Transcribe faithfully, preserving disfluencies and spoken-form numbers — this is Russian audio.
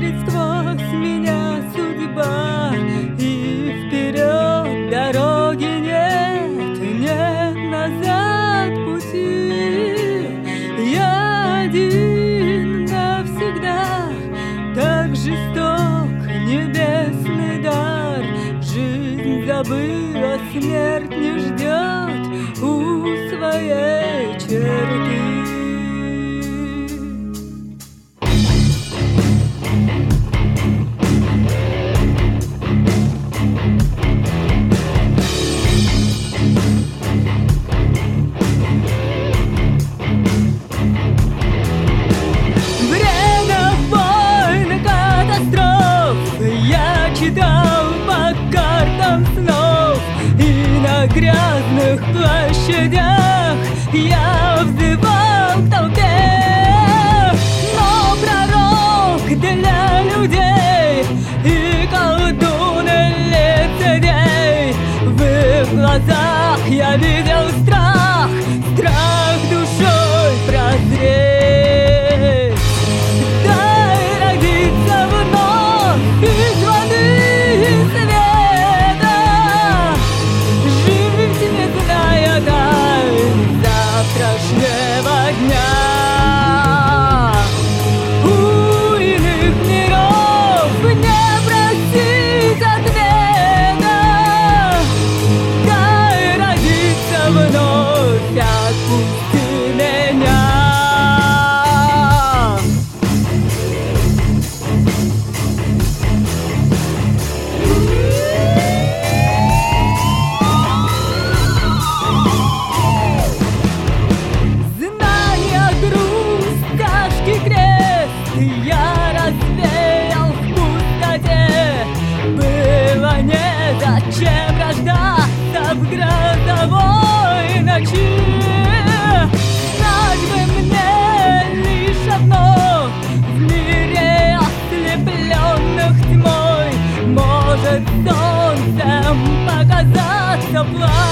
проводит сквозь меня судьба, и вперед дороги нет, нет назад пути. Я один навсегда, так жесток небесный дар. Жизнь забыла, смерть не ждет у своей черты. Читал по картам снов, и на грязных площадях я взывал к толпе. Но пророк для людей и колдун лицедей, в их глазах я видел страх, страх душой прозреть. Дай родиться вновь из воды и света, жить не зная тайн завтрашнего дня. У иных миров не просить ответа, дай родиться вновь, отпусти меня. Я развеял в пустоте. Было незачем рождаться в грозовой ночи. Знать бы мне лишь одно: в мире ослепленных тьмой может солнцем показаться план.